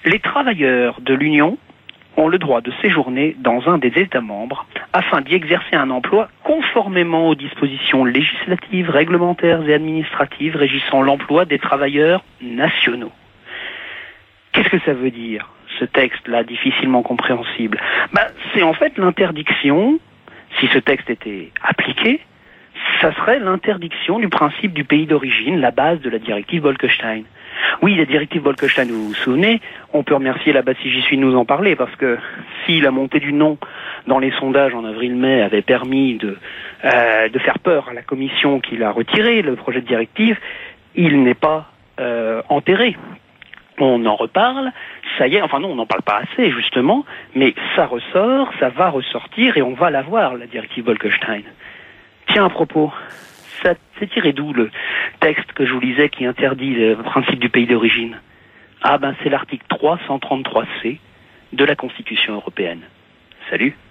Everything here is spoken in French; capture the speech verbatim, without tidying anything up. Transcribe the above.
Les travailleurs de l'Union ont le droit de séjourner dans un des États membres afin d'y exercer un emploi conformément aux dispositions législatives, réglementaires et administratives régissant l'emploi des travailleurs nationaux. Qu'est-ce que ça veut dire, ce texte-là difficilement compréhensible? Ben, c'est en fait l'interdiction, si ce texte était appliqué, ça serait l'interdiction du principe du pays d'origine, la base de la directive Bolkestein. Oui, la directive Bolkestein, vous vous souvenez, on peut remercier là-bas si j'y suis de nous en parler, parce que si la montée du non dans les sondages en avril-mai avait permis de, euh, de faire peur à la commission qui l'a retiré, le projet de directive, il n'est pas euh, enterré. On en reparle, ça y est, enfin non, on n'en parle pas assez justement, mais ça ressort, ça va ressortir et on va l'avoir, la directive Bolkestein. Tiens, à propos, ça c'est tiré d'où le texte que je vous lisais qui interdit le principe du pays d'origine? Ah ben c'est l'article trois cent trente-trois C de la Constitution européenne. Salut.